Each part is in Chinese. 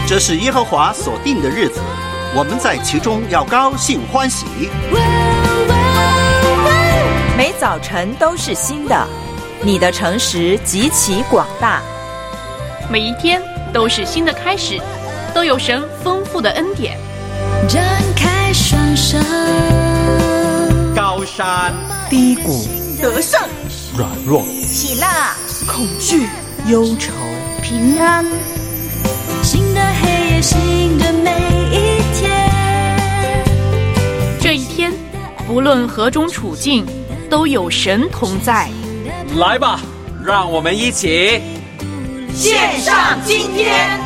这是耶和华所定的日子，我们在其中要高兴欢喜。 每早晨都是新的，你的诚实极其广大。 每一天都是新的开始，都有神丰富的恩典。 展开双手， 高山低谷，得胜软弱， 喜乐恐惧忧愁平安，新的黑夜，新的每一天。 这一天，不论何种处境，都有神同在。 来吧，让我们一起献上今天。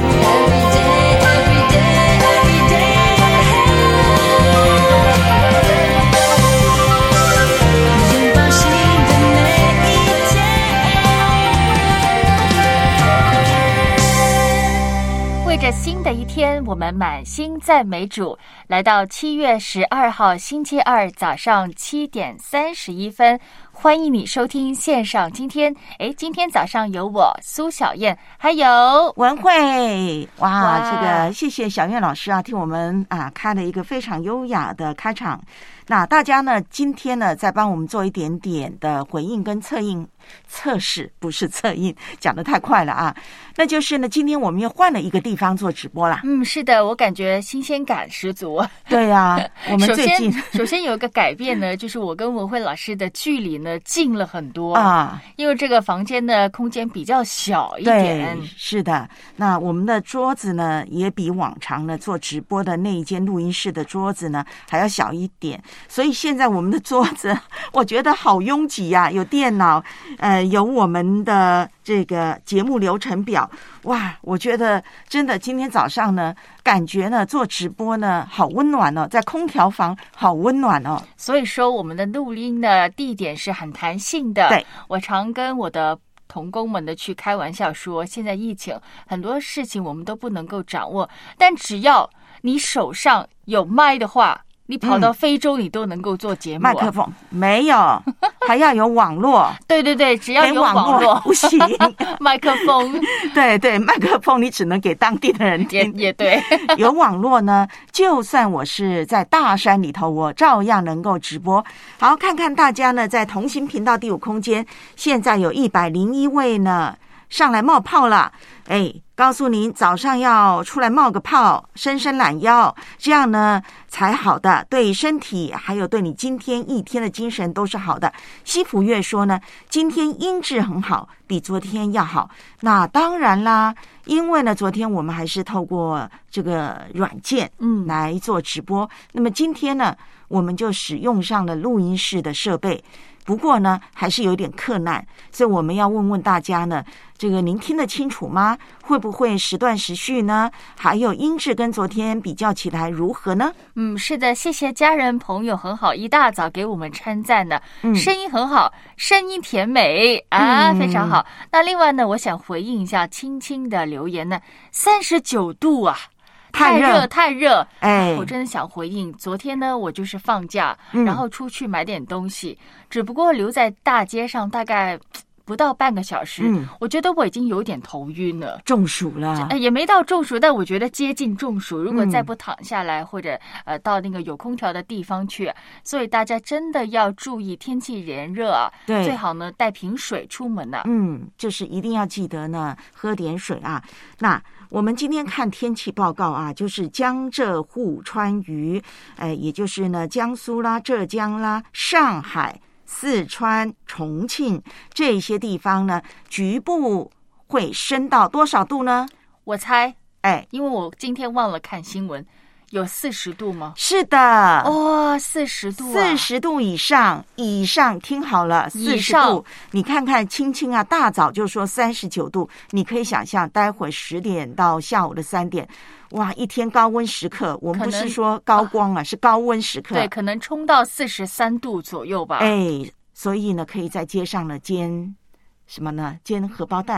为着新的一天，我们满心赞美主。来到7月12号星期二早上7点31分，欢迎你收听线上今天。今天早上有我苏小燕，还有文慧。哇，这个谢谢小燕老师啊，替我们开了一个非常优雅的开场。那大家呢，今天呢，再帮我们做一点点的回应跟测试，不是测印，讲得太快了啊。那就是呢，今天我们又换了一个地方做直播啦。 是的，我感觉新鲜感十足。 对啊，我们最近首先有一个改变呢，就是我跟文慧老师的距离呢近了很多啊，因为这个房间的空间比较小一点。 对，是的。那我们的桌子呢，也比往常呢做直播的那一间录音室的桌子呢还要小一点，所以现在我们的桌子我觉得好拥挤啊，有电脑，有我们的这个节目流程表。哇，我觉得真的今天早上呢，感觉呢做直播呢好温暖哦，在空调房好温暖哦。 所以说我们的录音的地点是很弹性的。 对， 我常跟我的同工们的去开玩笑说，现在疫情很多事情我们都不能够掌握，但只要你手上有麦的话，你跑到非洲你都能够做节目。 麦克风没有，还要有网络。 对对对，只要有网络不行。 麦克风， 对对，麦克风你只能给当地的人听。 也对。 有网络呢，就算我是在大山里头，我照样能够直播。好，看看大家呢，在同行频道第5空间，现在有101位呢上来冒泡了。告诉您，早上要出来冒个泡，伸伸懒腰，这样呢才好的，对身体还有对你今天一天的精神都是好的。西普月说呢，今天音质很好，比昨天要好。那当然啦，因为呢昨天我们还是透过这个软件来做直播，那么今天呢我们就使用上了录音室的设备。不过呢还是有点困难，所以我们要问问大家呢，这个您听得清楚吗？会不会时断时续呢？还有音质跟昨天比较起来如何呢？ 是的，谢谢家人朋友很好，一大早给我们称赞呢，声音很好，声音甜美啊，非常好。那另外呢，我想回应一下青青的留言呢，39度啊。太热，我真的想回应。昨天呢，我就是放假，然后出去买点东西，只不过留在大街上大概不到半个小时，我觉得我已经有点头晕了， 中暑了。 也没到中暑，但我觉得接近中暑。如果再不躺下来，或者到那个有空调的地方去，所以大家真的要注意天气炎热啊，对，最好呢带瓶水出门啊。 就是一定要记得呢喝点水啊。那我们今天看天气报告啊，就是江浙沪川渝，也就是呢江苏啦、浙江啦、上海、四川、重庆这些地方呢，局部会升到多少度呢？ 我猜，因为我今天忘了看新闻，有40度吗？ 是的， 哇，40度啊 ，40度以上，听好了，40度。你看看青青啊，大早就说39度，你可以想象，待会10点到下午的3点，哇，一天高温时刻，我们不是说高光啊，是高温时刻， 对，可能冲到43度左右吧。 所以呢，可以在街上呢煎什么呢？煎荷包蛋了。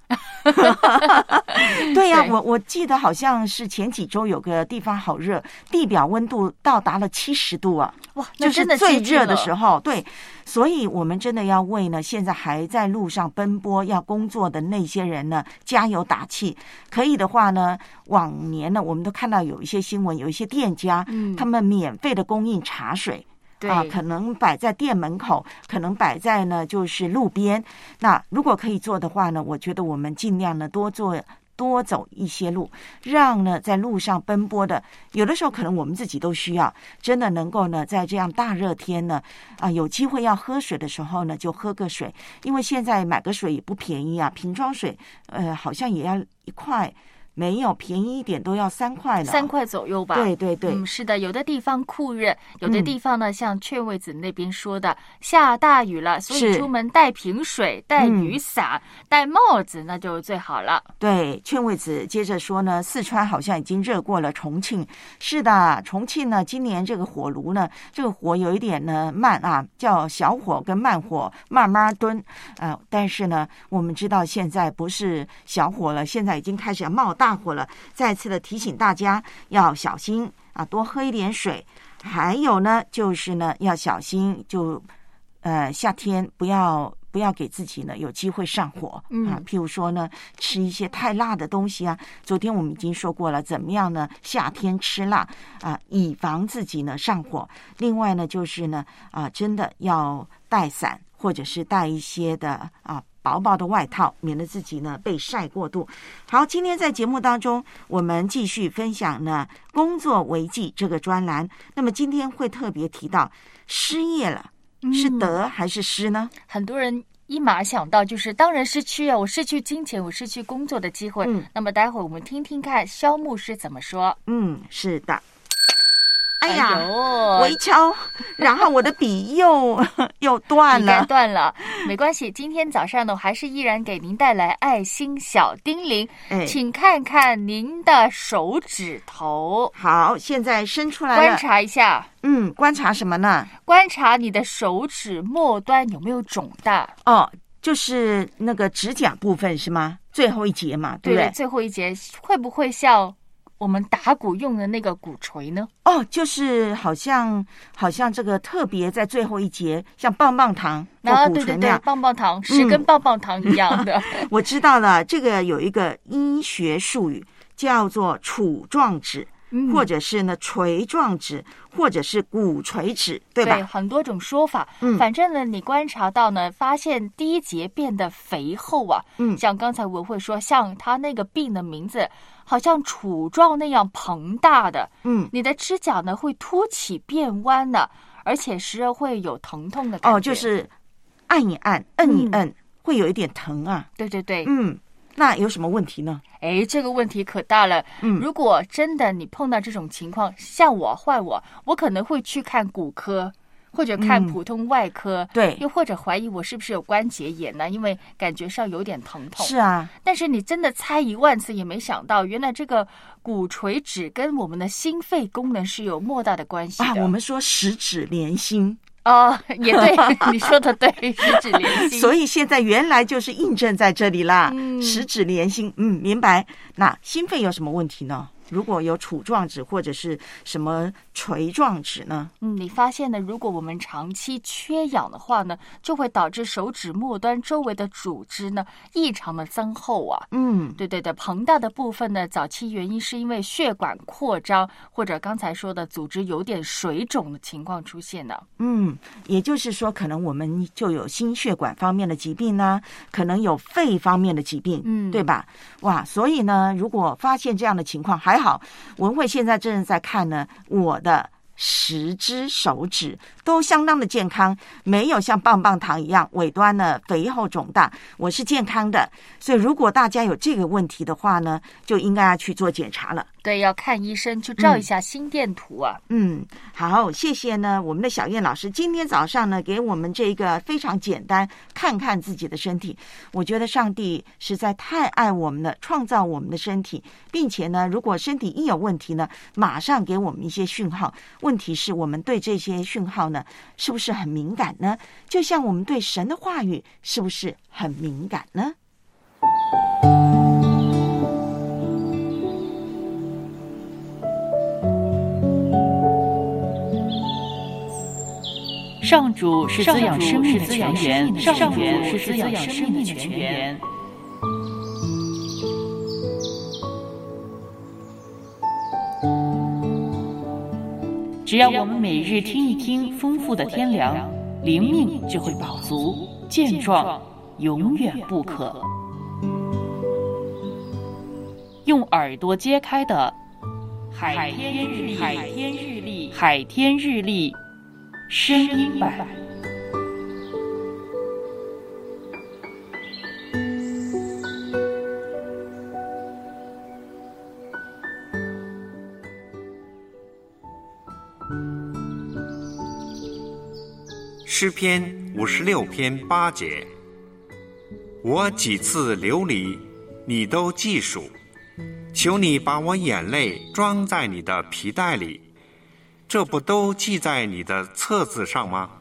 对呀、 对我记得好像是前几周有个地方好热，地表温度到达了70度啊， 哇，那就是真的最热的候。 时候。对，所以我们真的要为呢现在还在路上奔波要工作的那些人呢加油打气。可以的话呢，往年呢我们都看到有一些新闻，有一些店家，他们免费的供应茶水。 对可能摆在店门口，可能摆在呢就是路边。那如果可以做的话呢，我觉得我们尽量呢多走一些路，让呢在路上奔波的，有的时候可能我们自己都需要，真的能够呢在这样大热天呢有机会要喝水的时候呢，就喝个水，因为现在买个水也不便宜啊，瓶装水好像也要1块。没有便宜一点都要3块了， 3块左右吧。 对对对， 是的，有的地方酷热，有的地方呢，像劝慰子那边说的，下大雨了，所以出门带瓶水、带雨伞、戴帽子，那就最好了。 对，劝慰子接着说呢，四川好像已经热过了重庆。是的，重庆呢，今年这个火炉呢，这个火有一点呢慢啊，叫小火跟慢火慢慢炖但是呢，我们知道现在不是小火了，现在已经开始要冒大火了。再次的提醒大家要小心啊，多喝一点水。还有呢，就是呢要小心，就夏天不要给自己呢有机会上火譬如说呢吃一些太辣的东西啊。昨天我们已经说过了，怎么样呢？夏天吃辣以防自己呢上火。另外呢，就是呢真的要带伞，或者是带一些的薄薄的外套，免得自己呢被晒过度。好，今天在节目当中，我们继续分享呢工作危机这个专栏。那么今天会特别提到失业了，是得还是失呢？ 很多人一马想到就是当然失去我失去金钱，我失去工作的机会。那么待会儿我们听听看萧牧师怎么说。 是的。哎呀， 呦我一敲，然后我的笔又断了， 笔该断了，没关系。今天早上呢，我还是依然给您带来爱心小叮咛，请看看您的手指头。 好，现在伸出来了， 观察一下。 观察什么呢？ 观察你的手指末端有没有肿大。 就是那个指甲部分是吗？最后一节嘛，对不对？ 最后一节会不会像我们打鼓用的那个鼓槌呢？ 就是好像这个特别在最后一节，像棒棒糖或鼓槌那样， 对，棒棒糖10根棒棒糖一样的。 我知道了，这个有一个医学术语叫做杵状指。或者是呢锤状指，或者是鼓槌指，对吧？ 对，很多种说法。反正呢，你观察到呢，发现第一节变得肥厚啊。像刚才文慧说，像他那个病的名字，好像杵状那样膨大的。你的指甲呢会凸起变弯的，而且时而会有疼痛的感觉。 就是按一按，摁一摁，会有一点疼啊。 对对对。 那有什么问题呢？ 这个问题可大了。如果真的你碰到这种情况，像我可能会去看骨科，或者看普通外科。 对， 又或者怀疑我是不是有关节炎呢？因为感觉上有点疼痛。 是啊， 但是你真的猜10000次也没想到，原来这个鼓槌指跟我们的心肺功能是有莫大的关系的。 我们说十指连心。 也对，你说的对，十指连心。 所以现在原来就是印证在这里啦，十指连心。明白。那心肺有什么问题呢？如果有杵状指或者是什么锤状指呢？ 你发现呢，如果我们长期缺氧的话呢，就会导致手指末端周围的组织呢异常的增厚啊。对，膨大的部分呢，早期原因是因为血管扩张，或者刚才说的组织有点水肿的情况出现了。 也就是说，可能我们就有心血管方面的疾病呢，可能有肺方面的疾病，对吧？哇，所以呢，如果发现这样的情况，还好，文慧现在正在看呢，我的10只手指都相当的健康，没有像棒棒糖一样尾端呢肥厚肿大，我是健康的。所以如果大家有这个问题的话呢，就应该要去做检查了。 对，要看医生，去照一下心电图啊。 好，谢谢呢我们的小燕老师今天早上呢给我们这个非常简单看看自己的身体。我觉得上帝实在太爱我们了，创造我们的身体，并且呢如果身体一有问题呢，马上给我们一些讯号。问题是我们对这些讯号呢是不是很敏感呢？就像我们对神的话语是不是很敏感呢？ 上主是滋养生命的泉源，上主是滋养生命的泉源。只要我们每日听一听丰富的天粮，灵命就会饱足健壮，永远不渴。用耳朵揭开的海天日历声音版。 诗篇56篇8节，我几次流离，你都记数，求你把我眼泪装在你的皮带里，这不都记在你的册子上吗？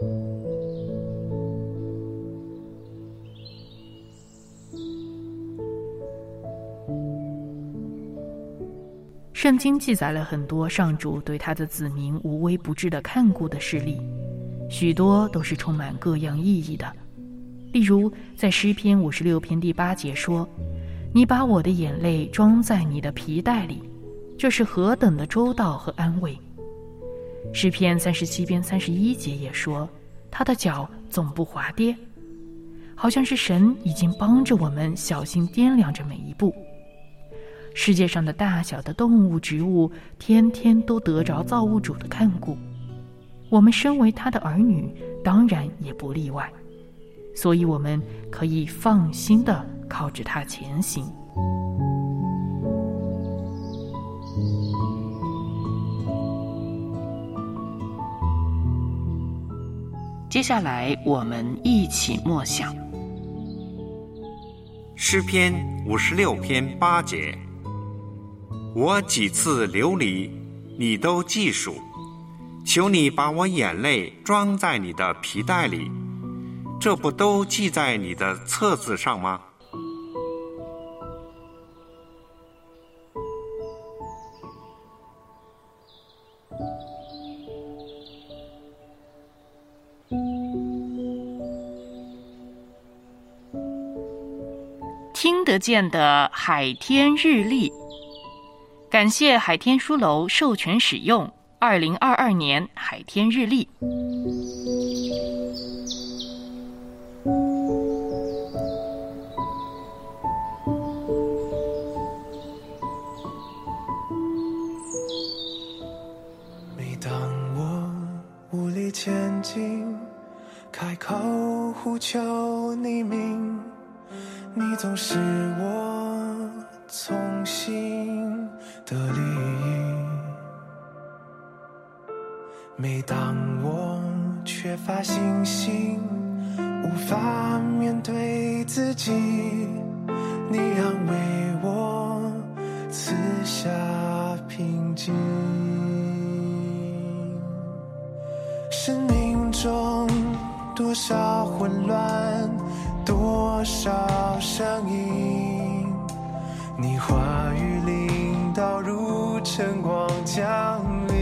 圣经记载了很多上主对他的子民无微不至的看顾的事例，许多都是充满各样意义的。例如在诗篇56篇第8节说，你把我的眼泪装在你的皮带里，这是何等的周到和安慰。诗篇37篇31节也说，他的脚总不滑跌，好像是神已经帮着我们小心掂量着每一步。世界上的大小的动物植物天天都得着造物主的看顾，我们身为他的儿女当然也不例外，所以我们可以放心地靠着他前行。接下来我们一起默想诗篇56篇8节，我几次流离，你都记数，求你把我眼泪装在你的皮带里，这不都记在你的册子上吗？ 听得见的海天日历，感谢海天书楼授权使用2022年海天日历。 每当我无力前进，开口呼求你名，你总是我从心的利益。每当我缺乏信心，无法面对自己，你安慰我，赐下平静。生命中多少混乱，多少声音，你话语领导如晨光降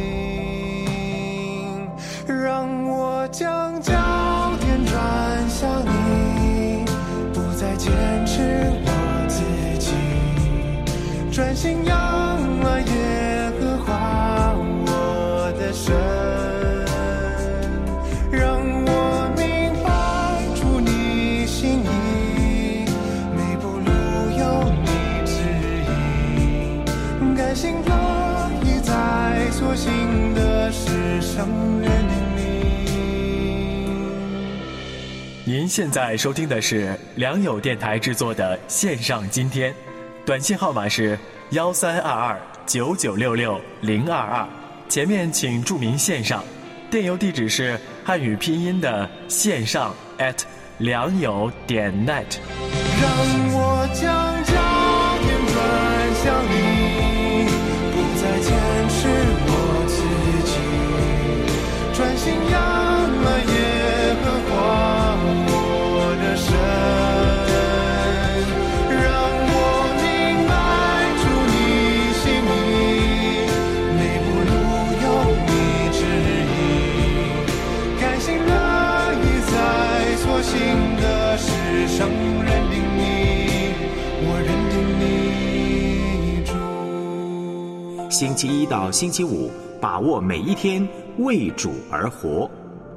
临，让我将焦点转向你，不再坚持我自己，专心仰望耶和华我的神，让我明白出你心意，每步路有你指引，甘心乐意在所行的事上认定你。 您现在收听的是良友电台制作的线上今天，短信号码是132299660022，前面请注明线上，电邮地址是汉语拼音的线上@良友.net。 让我将焦点转向你，不再坚持我自己，专心仰望耶和华我的神，让我明白出你心意，每步路有你指引，甘心星期一到星期五，把握每一天，为主而活。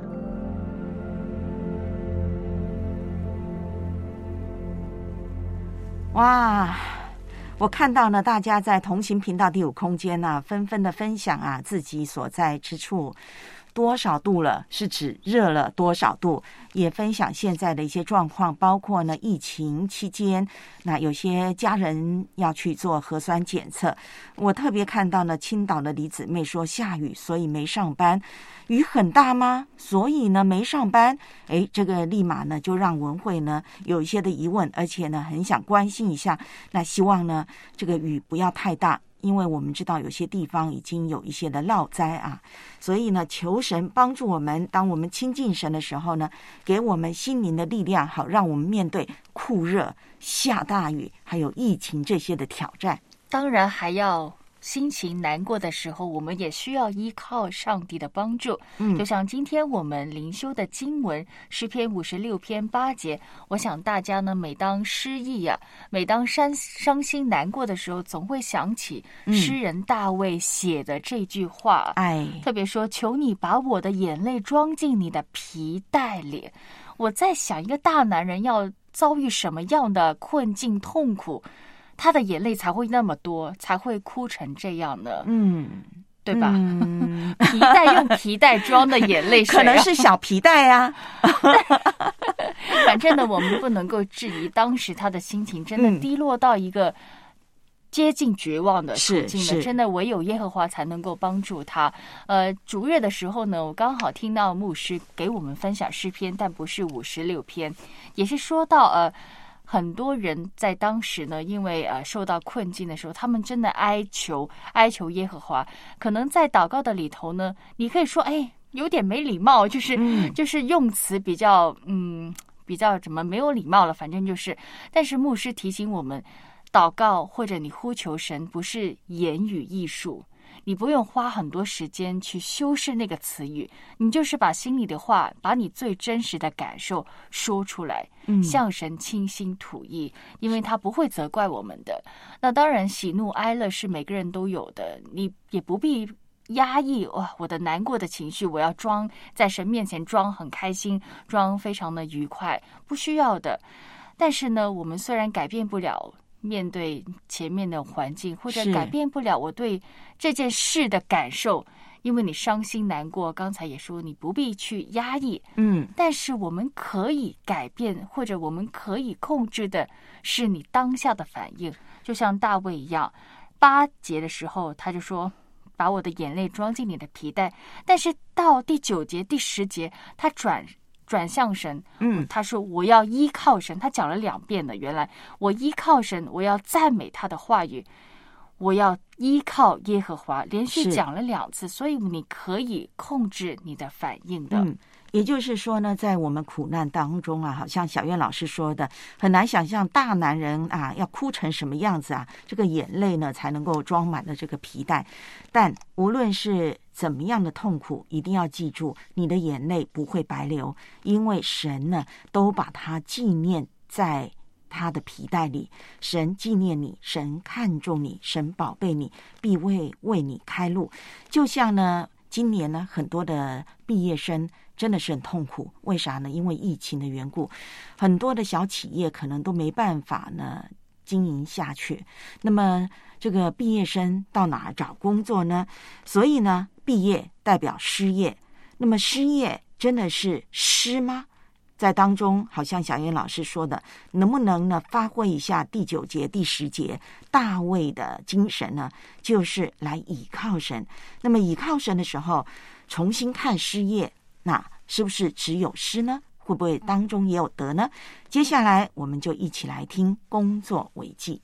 哇，我看到呢，大家在同行频道第五空间呢，纷纷的分享啊，自己所在之处多少度了，是指热了多少度，也分享现在的一些状况，包括呢疫情期间，那有些家人要去做核酸检测。我特别看到呢，青岛的李姊妹说下雨，所以没上班。雨很大吗？所以呢没上班。这个立马呢就让文慧呢有一些的疑问，而且呢很想关心一下。那希望呢这个雨不要太大，因为我们知道有些地方已经有一些的涝灾啊，所以呢求神帮助我们，当我们亲近神的时候呢，给我们心灵的力量，好让我们面对酷热、下大雨还有疫情这些的挑战。 当然还要心情难过的时候，我们也需要依靠上帝的帮助。就像今天我们灵修的经文诗篇56篇8节，我想大家呢，每当失意啊，每当伤心难过的时候，总会想起诗人大卫写的这句话，特别说求你把我的眼泪装进你的皮带里。我在想，一个大男人要遭遇什么样的困境痛苦，他的眼泪才会那么多，才会哭成这样呢？对吧？皮带用皮带装的眼泪水， 可能是小皮带啊。 反正呢，我们不能够质疑当时他的心情真的低落到一个接近绝望的处境的，真的唯有耶和华才能够帮助他。主日的时候呢，我刚好听到牧师给我们分享诗篇，但不是56篇，也是说到很多人在当时呢，因为受到困境的时候，他们真的哀求耶和华。可能在祷告的里头呢，你可以说有点没礼貌，就是用词比较怎么没有礼貌了，反正就是。但是牧师提醒我们，祷告或者你呼求神不是言语艺术，你不用花很多时间去修饰那个词语，你就是把心里的话，把你最真实的感受说出来，向神倾心吐意，因为他不会责怪我们的。那当然喜怒哀乐是每个人都有的，你也不必压抑我的难过的情绪，我要装在神面前装很开心，装非常的愉快，不需要的。但是呢，我们虽然改变不了面对前面的环境，或者改变不了我对这件事的感受，因为你伤心难过，刚才也说你不必去压抑，但是我们可以改变，或者我们可以控制的是你当下的反应。就像大卫一样，8节的时候他就说把我的眼泪装进你的皮带，但是到第9节第10节他转向神，他说我要依靠神，他讲了2遍的，原来我依靠神，我要赞美他的话语，我要依靠耶和华，连续讲了2次，所以你可以控制你的反应的。 也就是说呢，在我们苦难当中啊，好像小苑老师说的，很难想象大男人啊要哭成什么样子啊，这个眼泪呢才能够装满了这个皮带。但无论是怎么样的痛苦，一定要记住，你的眼泪不会白流，因为神呢都把它纪念在他的皮带里。神纪念你，神看重你，神宝贝你，必为你开路。就像呢今年呢很多的毕业生真的是很痛苦，为啥呢？因为疫情的缘故，很多的小企业可能都没办法呢经营下去。那么这个毕业生到哪儿找工作呢？所以呢，毕业代表失业。那么失业真的是失吗？在当中，好像小燕老师说的，能不能呢发挥一下第9节、第10节大卫的精神呢？就是来倚靠神。那么倚靠神的时候，重新看失业，那是不是只有失呢？会不会当中也有得呢？接下来我们就一起来听工作为记。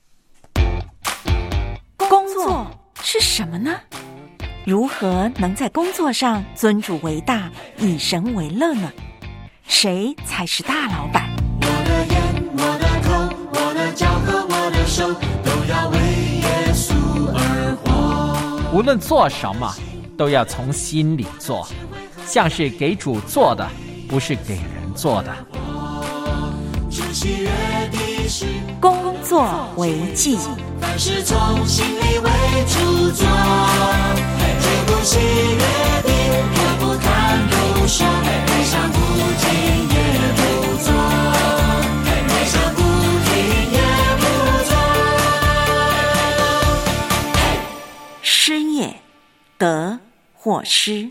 工作是什么呢？如何能在工作上尊主为大，以神为乐呢？谁才是大老板？ 我的眼，我的口，我的脚和我的手，都要为耶稣而活。 无论做什么，都要从心里做，像是给主做的，不是给人做的。 只喜悦地工作为继， 凡事从心里为主做，绝不喜悦的，也不贪不爽，悲伤不停也不做，悲伤不停也不做。 失业，得或失。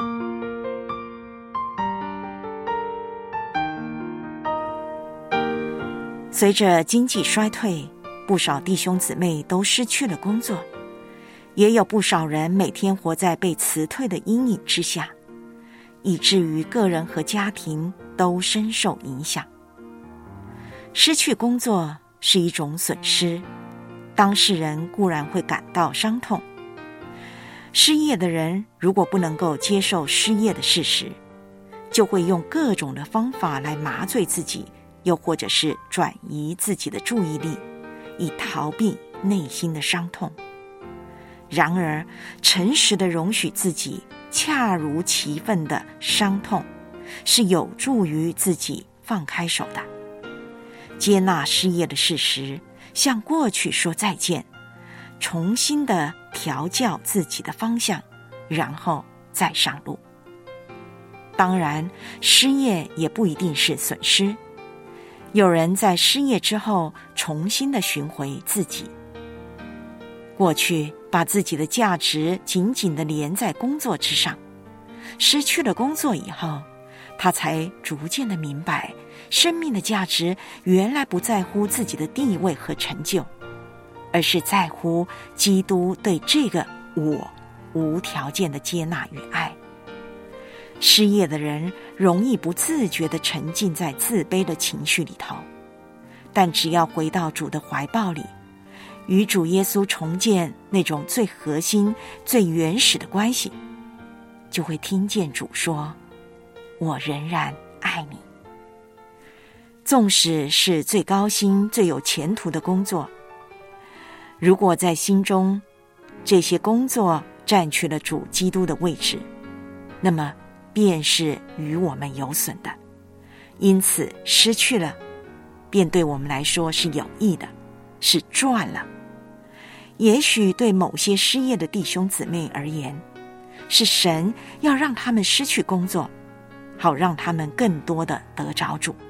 随着经济衰退，不少弟兄姊妹都失去了工作，也有不少人每天活在被辞退的阴影之下，以至于个人和家庭都深受影响。失去工作是一种损失，当事人固然会感到伤痛。失业的人如果不能够接受失业的事实，就会用各种的方法来麻醉自己，又或者是转移自己的注意力，以逃避内心的伤痛。然而，诚实的容许自己恰如其分的伤痛，是有助于自己放开手的。接纳失业的事实，向过去说再见，重新的调教自己的方向，然后再上路。当然，失业也不一定是损失。有人在失业之后重新的寻回自己，过去把自己的价值紧紧的连在工作之上，失去了工作以后，他才逐渐的明白，生命的价值原来不在乎自己的地位和成就，而是在乎基督对这个我无条件的接纳与爱。失业的人容易不自觉地沉浸在自卑的情绪里头，但只要回到主的怀抱里，与主耶稣重建那种最核心、最原始的关系，就会听见主说：“我仍然爱你。”纵使是最高薪、最有前途的工作，如果在心中这些工作占据了主基督的位置，那么便是与我们有损的，因此失去了，便对我们来说是有益的，是赚了。也许对某些失业的弟兄姊妹而言，是神要让他们失去工作，好让他们更多的得着主。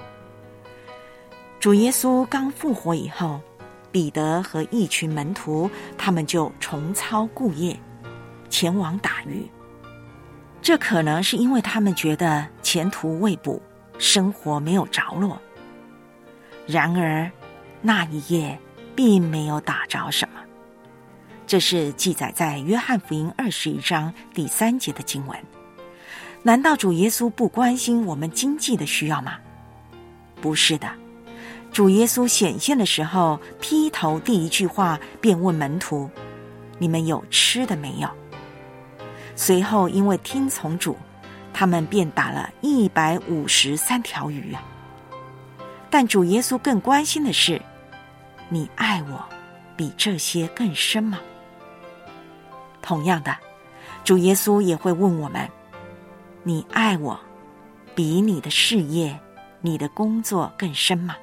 主耶稣刚复活以后，彼得和一群门徒，他们就重操故业，前往打鱼。这可能是因为他们觉得前途未卜，生活没有着落。然而那一夜并没有打着什么。这是记载在约翰福音21章第3节的经文。难道主耶稣不关心我们经济的需要吗？不是的，主耶稣显现的时候，劈头第一句话便问门徒：“你们有吃的没有？”随后因为听从主，他们便打了153条鱼。但主耶稣更关心的是：你爱我比这些更深吗？同样的，主耶稣也会问我们：你爱我比你的事业、你的工作更深吗？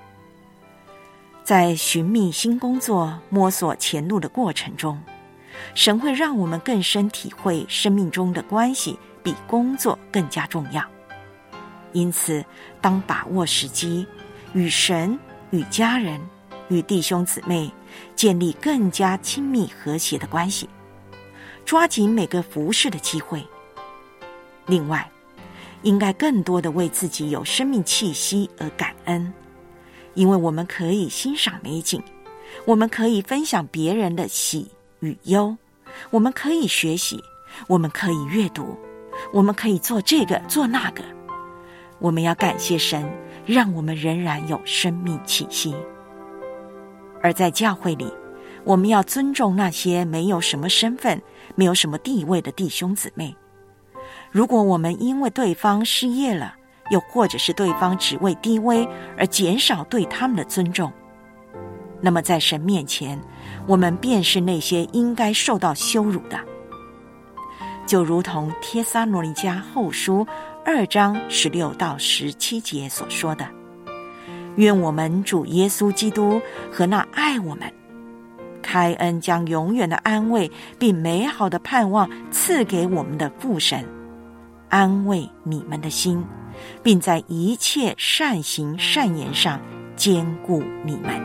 在寻觅新工作、摸索前路的过程中，神会让我们更深体会生命中的关系比工作更加重要。因此，当把握时机，与神、与家人、与弟兄姊妹建立更加亲密和谐的关系，抓紧每个服事的机会。另外，应该更多的为自己有生命气息而感恩，因为我们可以欣赏美景，我们可以分享别人的喜与忧，我们可以学习，我们可以阅读，我们可以做这个做那个。我们要感谢神，让我们仍然有生命气息。而在教会里，我们要尊重那些没有什么身份、没有什么地位的弟兄姊妹。如果我们因为对方失业了，又或者是对方职位低微而减少对他们的尊重，那么在神面前，我们便是那些应该受到羞辱的。就如同帖撒罗尼迦后书2章16到17节所说的： 愿我们主耶稣基督和那爱我们、开恩将永远的安慰并美好的盼望赐给我们的父神，安慰你们的心，并在一切善行善言上坚固你们。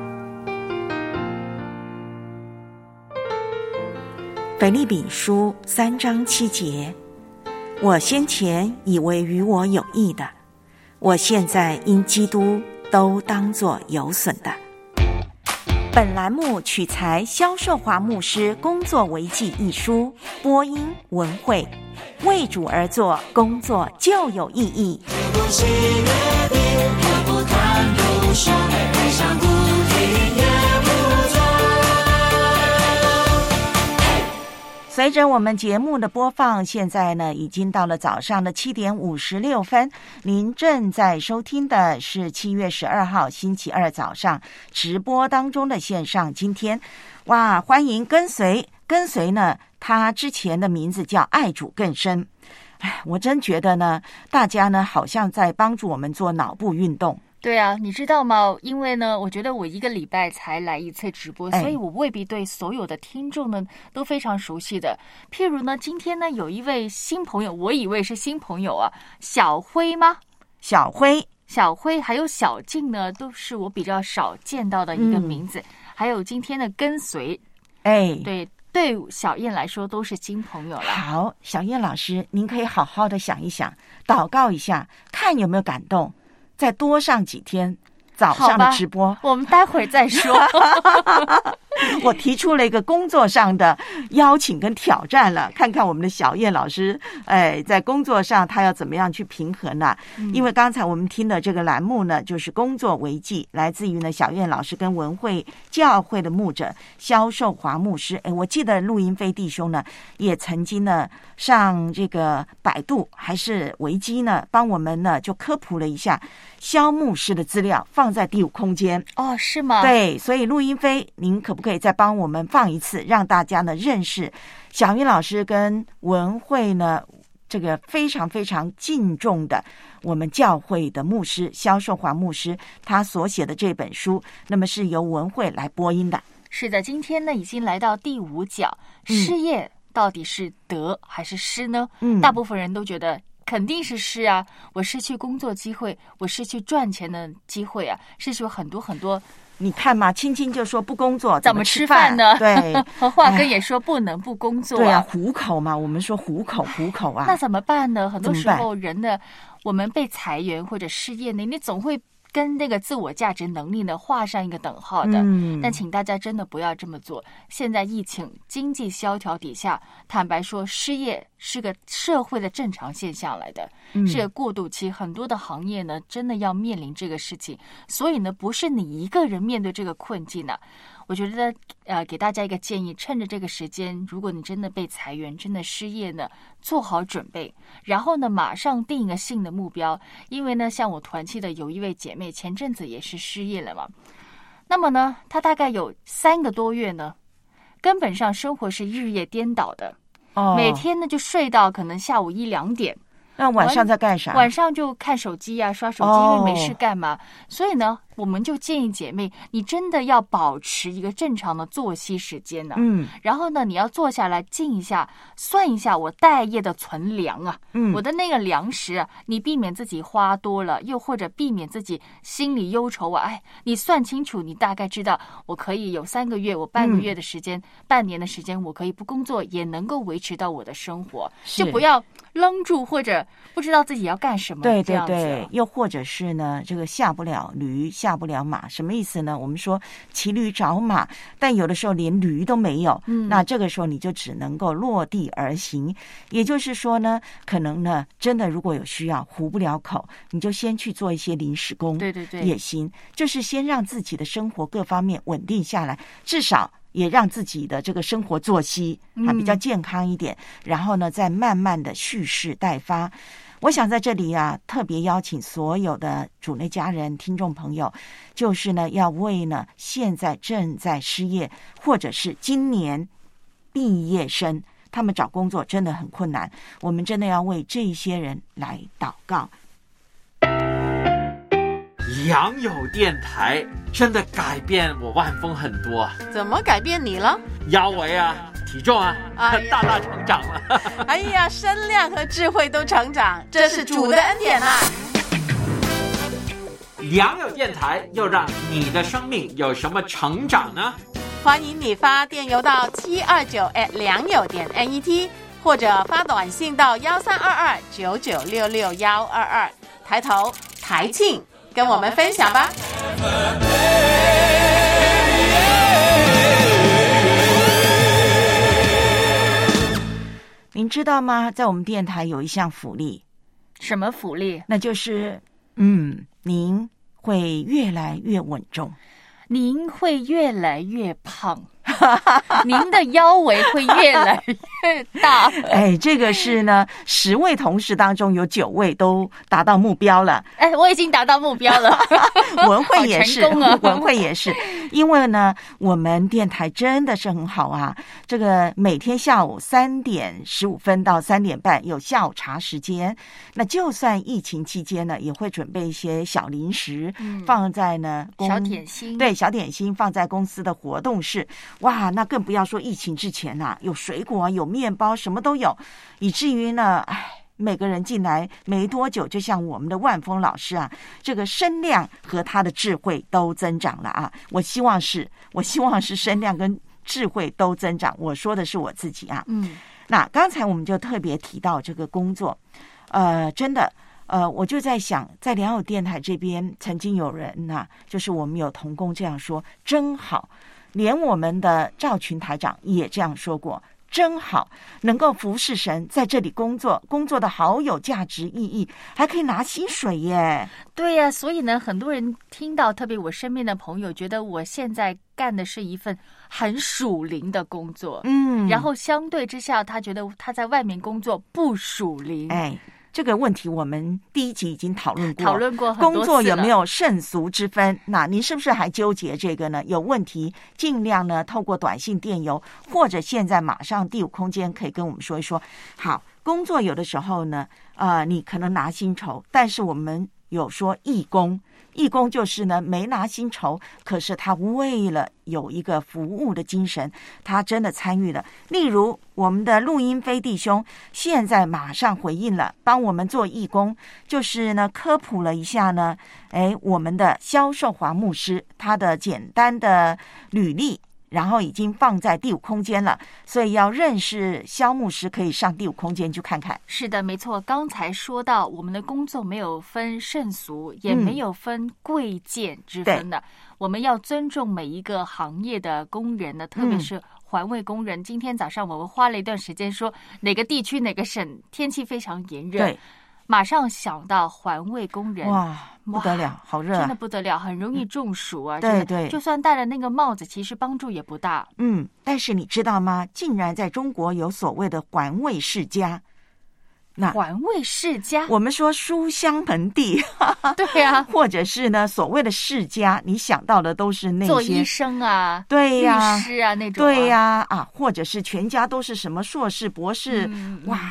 腓立比书3章7节，我先前以为与我有益的，我现在因基督都当作有损的。本栏目取材萧寿华牧师《工作维记》一书，播音文慧，为主而作，工作就有意义。 不喜悦的，也不贪忧伤，悲伤不停也不做。 随着我们节目的播放，现在呢已经到了早上的7点56分。您正在收听的是7月12号星期二早上直播当中的线上今天。哇，欢迎跟随呢，他之前的名字叫爱主更深。哎，我真觉得呢，大家呢好像在帮助我们做脑部运动。 对啊，你知道吗？因为呢，我觉得我1个礼拜才来一次直播，所以我未必对所有的听众呢都非常熟悉的。譬如呢，今天呢有一位新朋友，我以为是新朋友啊，小辉吗？ 小辉还有小静呢，都是我比较少见到的一个名字。还有今天的跟随，对小燕来说都是新朋友了。 好，小燕老师，您可以好好的想一想，祷告一下，看有没有感动。再多上几天早上的直播， 我们待会儿再说。 我提出了一个工作上的邀请跟挑战了，看看我们的小燕老师，在工作上他要怎么样去平衡呢？因为刚才我们听的这个栏目呢，就是工作维记，来自于呢小燕老师跟文慧教会的牧者萧寿华牧师。我记得陆英飞弟兄呢，也曾经呢上这个百度还是维基呢，帮我们呢就科普了一下萧牧师的资料，放在第5空间。 哦，是吗？ 对，所以陆英飞，您可不可以再帮我们放一次，让大家呢认识小云老师跟文慧呢这个非常非常敬重的我们教会的牧师萧寿华牧师他所写的这本书，那么是由文慧来播音的。 是的，今天呢已经来到第5讲，失业到底是得还是失呢？大部分人都觉得肯定是失啊，我失去工作机会，我失去赚钱的机会啊，失去很多很多。 你看嘛，青青就说不工作怎么吃饭呢？ 对， 何华根也说不能不工作。 对啊，糊口嘛，我们说糊口啊。 那怎么办呢？很多时候人的我们被裁员或者失业呢，你总会跟那个自我价值能力呢画上一个等号的。但请大家真的不要这么做。现在疫情经济萧条底下，坦白说失业是个社会的正常现象来的，是个过渡期，很多的行业呢真的要面临这个事情。所以呢不是你一个人面对这个困境呢。我觉得给大家一个建议，趁着这个时间，如果你真的被裁员，真的失业呢，做好准备，然后呢马上定一个新的目标。因为呢像我团契的有一位姐妹前阵子也是失业了嘛，那么呢她大概有3个多月呢根本上生活是日夜颠倒的，每天呢就睡到可能下午1、2点。 那晚上在干啥？ 晚上就看手机啊，刷手机，因为没事干嘛。所以呢我们就建议姐妹，你真的要保持一个正常的作息时间呢。然后呢你要坐下来静一下，算一下我待业的存粮啊，我的那个粮食啊，你避免自己花多了，又或者避免自己心里忧愁啊。你算清楚，你大概知道我可以有3个月，我半个月的时间，半年的时间，我可以不工作也能够维持到我的生活，就不要愣住或者不知道自己要干什么。 对对对，又或者是呢这个下不了驴下不了马，什么意思呢？我们说骑驴找马，但有的时候连驴都没有，那这个时候你就只能够落地而行。也就是说呢，可能呢真的如果有需要糊不了口，你就先去做一些临时工， 对对对， 也行，就是先让自己的生活各方面稳定下来，至少也让自己的这个生活作息比较健康一点，然后呢再慢慢的蓄势待发。我想在这里啊，特别邀请所有的主内家人、听众朋友，就是呢，要为呢现在正在失业，或者是今年毕业生，他们找工作真的很困难，我们真的要为这些人来祷告。 良友电台真的改变我万峰很多啊！ 怎么改变你了？ 腰围啊，体重啊，大大成长了。 哎呀，身量和智慧都成长，这是主的恩典啊！ 良友电台又让你的生命有什么成长呢？ 欢迎你发电邮到729@良友.net，或者发短信到132299662122，抬头台庆，跟我们分享吧。 您知道吗？在我们电台有一项福利。 什么福利？ 那就是您会越来越稳重， 您会越来越胖，您的腰围会越来越大。 哎，这个是呢，10位同事当中有9位都达到目标了。 哎，我已经达到目标了。 文慧也是， 好成功啊， 文慧也是，因为呢，我们电台真的是很好啊。这个每天下午3点15分到3点半有下午茶时间，那就算疫情期间呢，也会准备一些小零食，放在呢小点心， 对，小点心放在公司的活动室。哇，那更不要说疫情之前啊，有水果啊，有面包，什么都有，以至于呢，每个人进来没多久，就像我们的万峰老师啊，这个身量和他的智慧都增长了啊！我希望是身量跟智慧都增长。我说的是我自己啊。那刚才我们就特别提到这个工作，真的。我就在想，在良友电台这边，曾经有人就是我们有同工这样说，真好，连我们的赵群台长也这样说过，真好，能够服侍神，在这里工作的好有价值意义，还可以拿薪水耶。 对呀，所以呢，很多人听到，特别我身边的朋友，觉得我现在干的是一份很属灵的工作，然后相对之下，他觉得他在外面工作不属灵， 这个问题我们第1集已经讨论过很多次了， 工作有没有圣俗之分？那您是不是还纠结这个呢？有问题尽量呢透过短信电邮，或者现在马上第5空间可以跟我们说一说。好，工作有的时候呢你可能拿薪酬，但是我们有说义工就是呢没拿薪酬，可是他为了有一个服务的精神，他真的参与了。例如我们的录音飞弟兄现在马上回应了，帮我们做义工，就是呢科普了一下呢，我们的萧寿华牧师他的简单的履历，然后已经放在第5空间了，所以要认识萧牧师可以上第5空间去看看。 是的，没错，刚才说到我们的工作没有分圣俗，也没有分贵贱之分的，我们要尊重每一个行业的工人呢，特别是环卫工人。今天早上我们花了一段时间说哪个地区哪个省天气非常炎热，对，马上想到环卫工人， 哇，不得了，好热， 真的不得了，很容易中暑啊！ 对对， 就算戴了那个帽子，其实帮助也不大。 但是你知道吗？竟然在中国有所谓的环卫世家。 那环卫世家， 我们说书香门第， 对呀， 或者是呢所谓的世家，你想到的都是那些做医生啊， 对呀， 律师啊那种， 对呀或者是全家都是什么硕士、博士，哇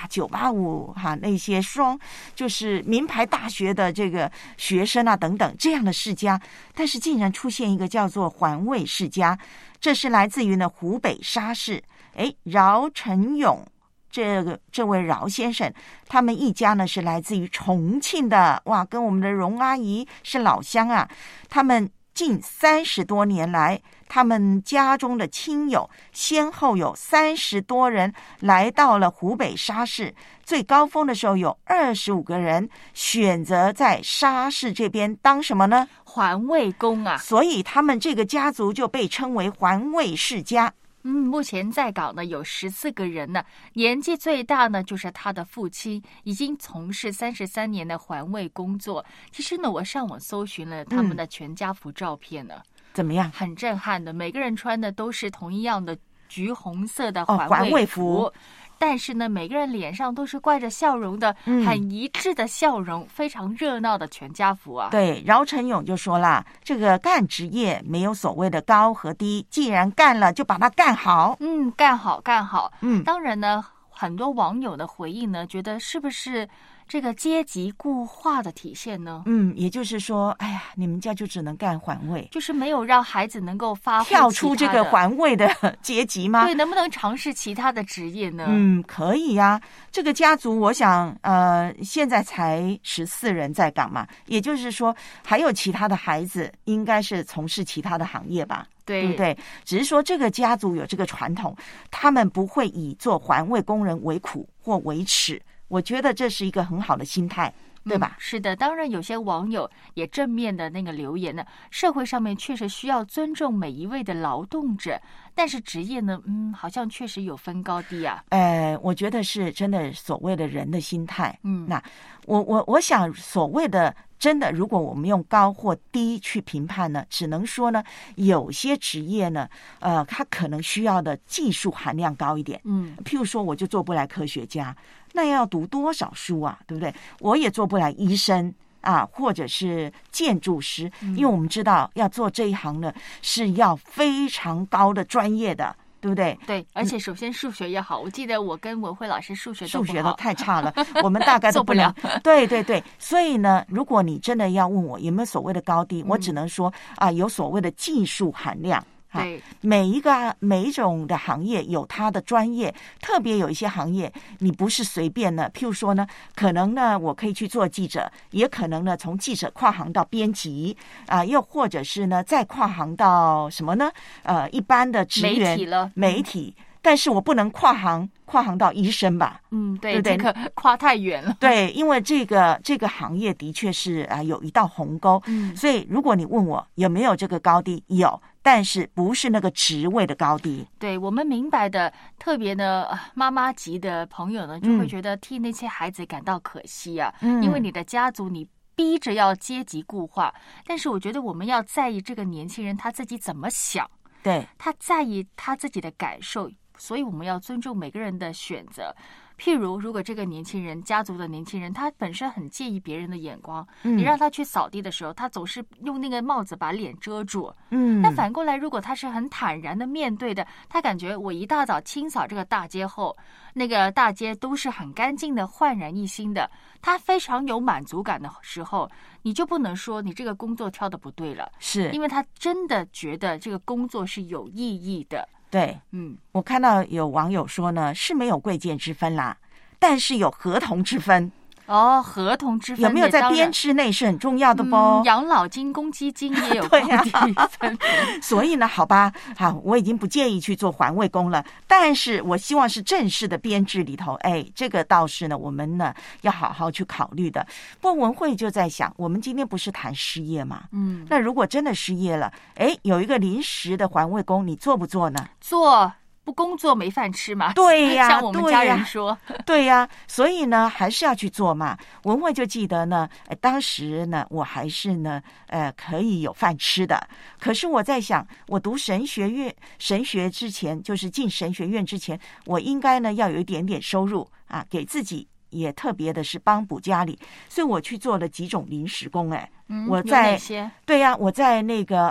，985那些就是名牌大学的这个学生啊等等这样的世家，但是竟然出现一个叫做环卫世家，这是来自于呢湖北沙市，饶成勇。这位饶先生，他们一家呢是来自于重庆的，哇，跟我们的荣阿姨是老乡啊。他们近30多年来，他们家中的亲友先后有30多人来到了湖北沙市，最高峰的时候有25个人选择在沙市这边当什么呢？ 环卫工啊。 所以他们这个家族就被称为环卫世家。 目前在岗呢有14个人呢，年纪最大呢就是他的父亲，已经从事33年的环卫工作。其实呢，我上网搜寻了他们的全家福照片呢， 怎么样？ 很震撼的，每个人穿的都是同一样的橘红色的环卫服。但是呢，每个人脸上都是挂着笑容的，很一致的笑容，非常热闹的全家福啊。 对，饶成勇就说啦，这个干职业没有所谓的高和低，既然干了就把它干好。 干好。当然呢，很多网友的回应呢，觉得是不是这个阶级固化的体现呢？ 也就是说，哎呀，你们家就只能干环卫， 就是没有让孩子能够发挥跳出这个环卫的阶级吗？ 对，能不能尝试其他的职业呢？ 可以呀。这个家族，我想，现在才14人在岗嘛，也就是说，还有其他的孩子应该是从事其他的行业吧。对不对？只是说这个家族有这个传统，他们不会以做环卫工人为苦或为耻。我觉得这是一个很好的心态，对吧？ 是的，当然有些网友也正面的那个留言呢，社会上面确实需要尊重每一位的劳动者，但是职业呢，好像确实有分高低啊。 我觉得是真的所谓的人的心态。那我想所谓的。真的，如果我们用高或低去评判呢，只能说呢，有些职业呢，它可能需要的技术含量高一点。譬如说，我就做不来科学家，那要读多少书啊，对不对？我也做不来医生啊，或者是建筑师，因为我们知道要做这一行呢，是要非常高的专业的。对不对？ 对，而且首先数学也好。我记得我跟文慧老师数学都太差了，我们大概都不能。对，所以呢，如果你真的要问我有没有所谓的高低，我只能说有所谓的技术含量。 对， 每一种的行业有它的专业，特别有一些行业你不是随便的，譬如说呢，可能呢我可以去做记者，也可能呢从记者跨行到编辑又或者是呢再跨行到什么呢？一般的职员媒体，但是我不能跨行到医生吧？对不对？ 这个跨太远了。 对，因为这个行业的确是有一道鸿沟。所以如果你问我有没有这个高低，有。但是不是那个职位的高低。 对，我们明白的，特别呢妈妈级的朋友呢，就会觉得替那些孩子感到可惜啊。因为你的家族你逼着要阶级固化，但是我觉得我们要在意这个年轻人他自己怎么想， 对， 他在意他自己的感受，所以我们要尊重每个人的选择。譬如，如果这个年轻人，家族的年轻人，他本身很介意别人的眼光，你让他去扫地的时候，他总是用那个帽子把脸遮住。那反过来，如果他是很坦然的面对的，他感觉我一大早清扫这个大街后，那个大街都是很干净的、焕然一新的，他非常有满足感的时候，你就不能说你这个工作挑的不对了， 是因为他真的觉得这个工作是有意义的。 对，我看到有网友说呢，是没有贵贱之分啦，但是有合同之分。 合同之分有没有在编制内是很重要的不？ 养老金、公积金也有对呀。 所以呢，好吧，好，我已经不介意去做环卫工了，但是我希望是正式的编制里头，这个倒是呢，我们呢要好好去考虑的。不过文慧就在想，我们今天不是谈失业吗？那如果真的失业了，有一个临时的环卫工，你做不做呢？ 做。不工作没饭吃嘛？ 对呀， 像我们家人说， 对呀，所以呢，还是要去做嘛。文慧就记得呢，当时呢，我还是呢，可以有饭吃的。可是我在想，我读神学之前，就是进神学院之前，我应该呢要有一点点收入啊，给自己也特别的是帮补家里，所以我去做了几种临时工。我在有哪些？ 对呀，我在那个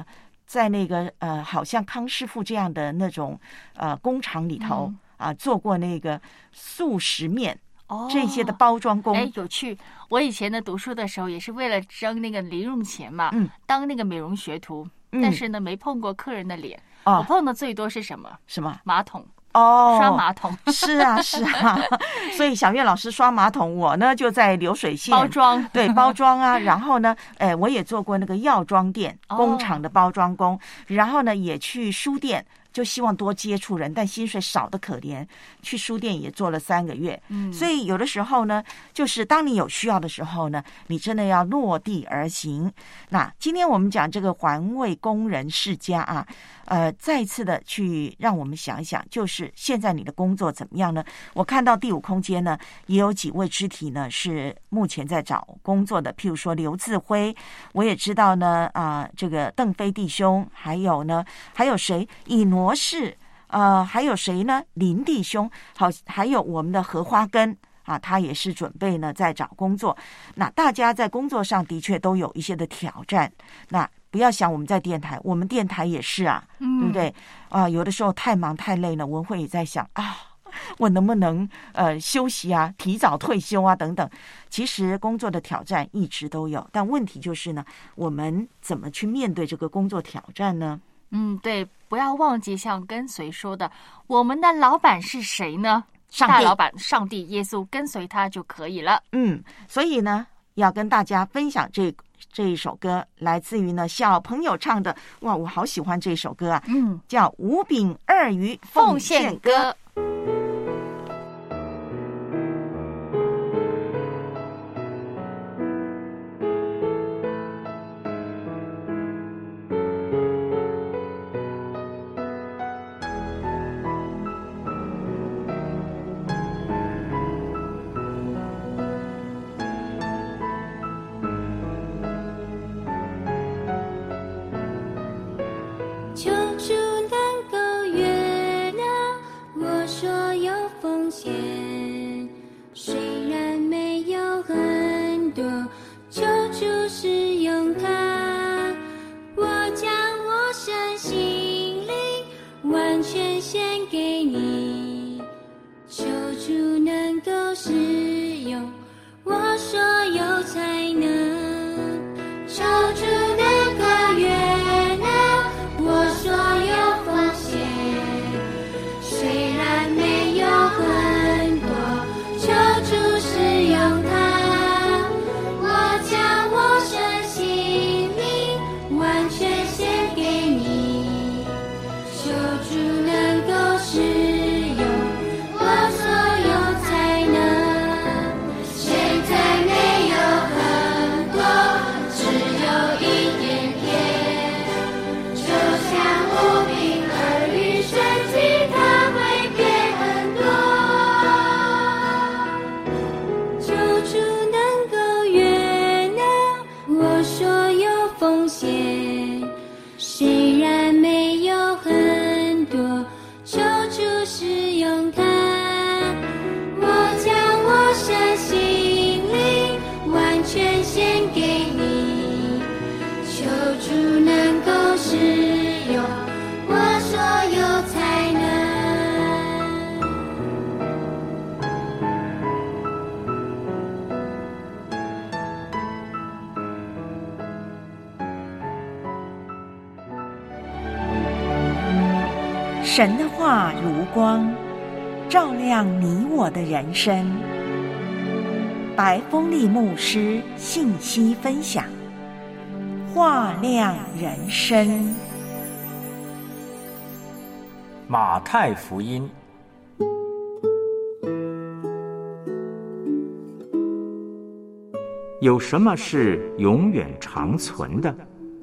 好像康师傅这样的那种工厂里头做过那个速食面这些的包装工。 有趣。我以前呢读书的时候也是为了挣那个零用钱嘛，当那个美容学徒，但是呢没碰过客人的脸。我碰的最多是什么？马桶。刷马桶。 是啊，所以小月老师刷马桶，我呢就在流水线包装， 对，包装啊。然后呢，我也做过那个药妆店工厂的包装工，然后呢也去书店，就希望多接触人，但薪水少得可怜。去书店也做了3个月，所以有的时候呢，就是当你有需要的时候呢，你真的要落地而行。那今天我们讲这个环卫工人世家再一次的去让我们想一想，就是现在你的工作怎么样呢？我看到第5空间呢，也有几位肢体呢是目前在找工作的，譬如说刘自辉，我也知道呢这个邓飞弟兄，还有谁？以挪士，还有谁呢？林弟兄，好，还有我们的荷花根他也是准备呢在找工作。那大家在工作上的确都有一些的挑战。那不要想我们在电台，我们电台也是对不对？有的时候太忙太累了，文慧也在想我能不能休息啊，提早退休啊等等。其实工作的挑战一直都有，但问题就是呢，我们怎么去面对这个工作挑战呢？ 对，不要忘记像跟随说的，我们的老板是谁呢？ 上帝， 大老板上帝耶稣，跟随他就可以了。 所以呢，要跟大家分享这一首歌，来自于呢小朋友唱的，哇，我好喜欢这首歌啊，叫《五饼二鱼奉献歌》。 求主能够悦纳我所有奉献，虽然没有很多，求主使用它。我将我身心灵完全献给你，求主能够使用我所有才能，求主能够悦纳我所有奉献，虽然没有很多，求主使用它。我将我身心灵完全献给你，求主能够使用我所有才能。现在没有很多，只有一点点，就像五饼二鱼，神迹它会变很多。求主能够悦纳我所有奉献，虽然没有很多，求主使用它。我将我身心灵完全献给你，求主能够使用我所有才能。 神的话如光，照亮你我的人生。白风利牧师信息分享，话亮人生。 马太福音，有什么是永远长存的？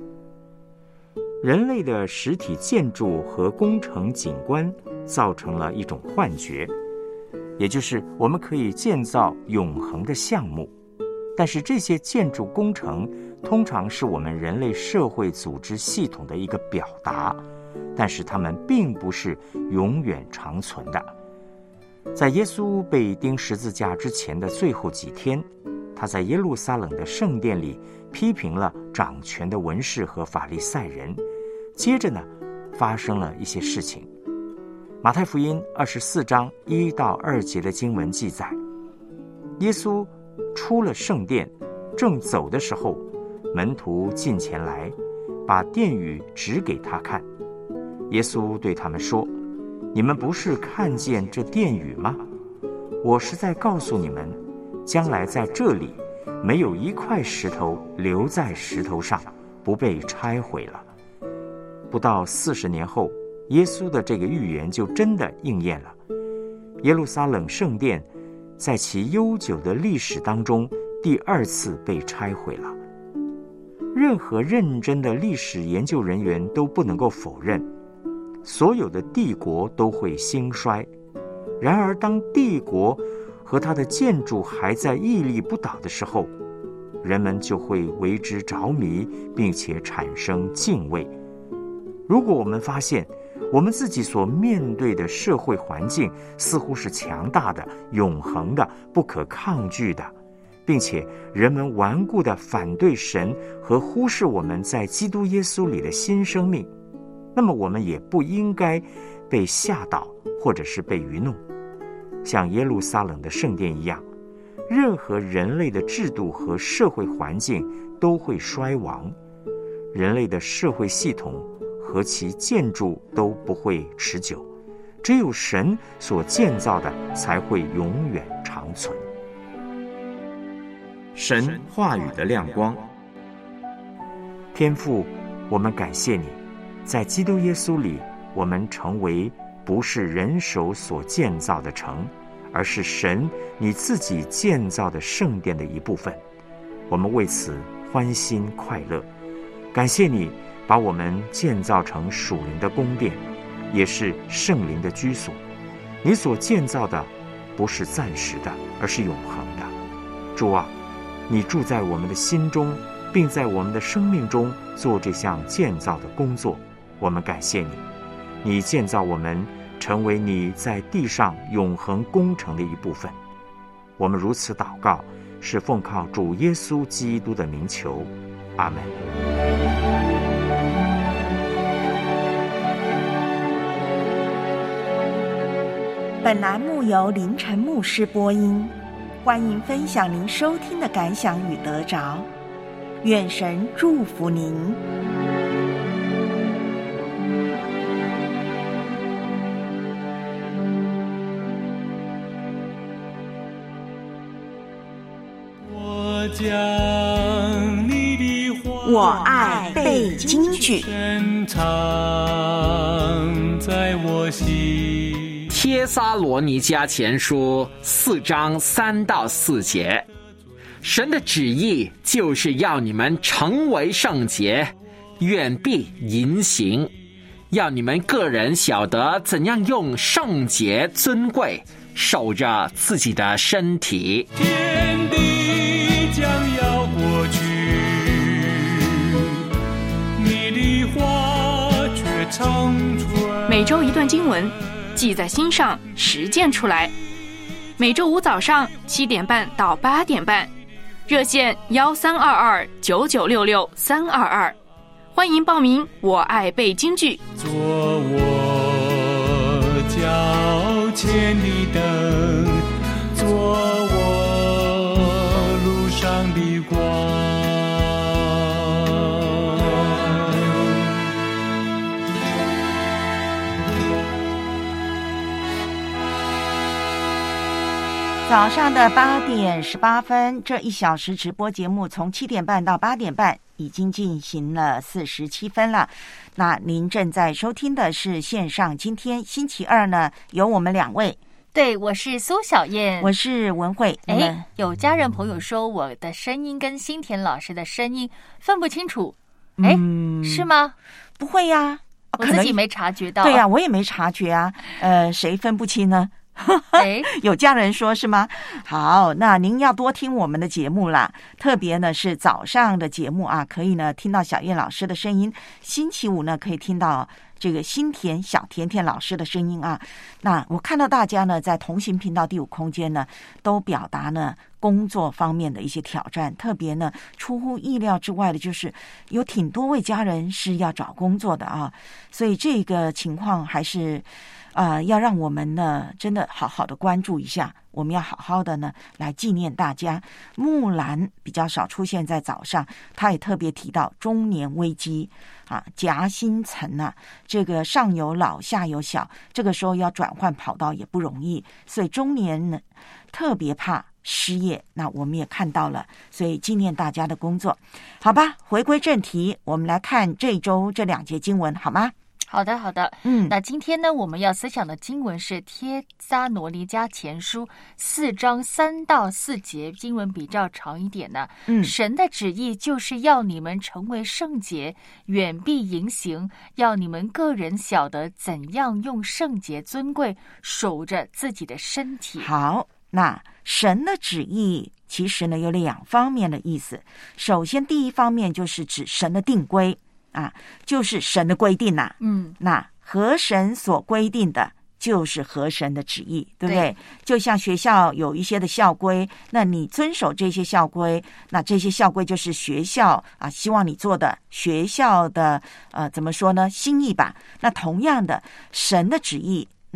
人类的实体建筑和工程景观造成了一种幻觉，也就是我们可以建造永恒的项目，但是这些建筑工程通常是我们人类社会组织系统的一个表达，但是它们并不是永远长存的。在耶稣被钉十字架之前的最后几天，他在耶路撒冷的圣殿里批评了掌权的文士和法利赛人。接着呢，发生了一些事情。马太福音24章1到2节的经文记载，耶稣出了圣殿，正走的时候，门徒近前来，把殿宇指给他看。耶稣对他们说：你们不是看见这殿宇吗？我实在告诉你们，将来在这里没有一块石头留在石头上，不被拆毁了。不到40年后，耶稣的这个预言就真的应验了。耶路撒冷圣殿在其悠久的历史当中第2次被拆毁了。任何认真的历史研究人员都不能够否认，所有的帝国都会兴衰。然而当帝国和它的建筑还在屹立不倒的时候，人们就会为之着迷，并且产生敬畏。如果我们发现我们自己所面对的社会环境似乎是强大的、永恒的、不可抗拒的，并且人们顽固地反对神和忽视我们在基督耶稣里的新生命，那么我们也不应该被吓倒或者是被愚弄。 像耶路撒冷的圣殿一样，任何人类的制度和社会环境都会衰亡，人类的社会系统和其建筑都不会持久，只有神所建造的才会永远长存。神话语的亮光。天父，我们感谢你，在基督耶稣里，我们成为不是人手所建造的城，而是神你自己建造的圣殿的一部分。我们为此欢欣快乐，感谢你把我们建造成属灵的宫殿，也是圣灵的居所。你所建造的不是暂时的，而是永恒的。主啊，你住在我们的心中，并在我们的生命中做这项建造的工作。我们感谢你，你建造我们成为你在地上永恒工程的一部分。我们如此祷告，是奉靠主耶稣基督的名求，阿们。 本栏目由凌晨牧师播音，欢迎分享您收听的感想与得着，愿神祝福您。 我将你的话， 我爱背京剧， 深藏在我心。 帖撒罗尼迦前书4章3到4节，神的旨意就是要你们成为圣洁，远避淫行，要你们个人晓得怎样用圣洁尊贵守着自己的身体。 天地将要过去，你的话却长存。 每周一段经文，记在心上，实践出来。每周五早上7点半到8点半，热线13229966-322，欢迎报名。我爱背京剧， 做我脚前的灯，做我路上的光。 早上的8点18分，这1小时直播节目从7点半到8点半已经进行了47分了。那您正在收听的是线上，今天星期二呢，有我们2位。 对，我是苏小燕， 我是文慧。 有家人朋友说我的声音跟新田老师的声音分不清楚，是吗？ 不会呀， 我自己没察觉到。 对呀，我也没察觉啊。谁分不清呢？有家人说是吗？好，那您要多听我们的节目啦，特别呢是早上的节目啊，可以呢听到小燕老师的声音，星期五呢可以听到这个新田小甜甜老师的声音啊。那我看到大家呢在同行频道第5空间呢都表达呢工作方面的一些挑战，特别呢出乎意料之外的就是有挺多位家人是要找工作的啊，所以这个情况还是要让我们呢真的好好的关注一下，我们要好好的呢来纪念大家。木兰比较少出现在早上，他也特别提到中年危机啊，夹心层啊，这个上有老下有小，这个时候要转换跑道也不容易，所以中年呢特别怕失业，那我们也看到了，所以纪念大家的工作。好吧，回归正题，我们来看这周这2节经文好吗？ 好的，那今天呢，我们要思想的经文是帖撒罗尼迦前书4章3到4节，经文比较长一点呢。神的旨意就是要你们成为圣洁，远避淫行，要你们个人晓得怎样用圣洁尊贵守着自己的身体。 好，那神的旨意其实呢有2方面的意思。首先第一方面就是指神的定规啊，就是神的规定呐。那合神所规定的就是合神的旨意，对不对？就像学校有一些的校规，那你遵守这些校规，那这些校规就是学校啊希望你做的学校的怎么说呢，心意吧。那同样的，神的旨意，那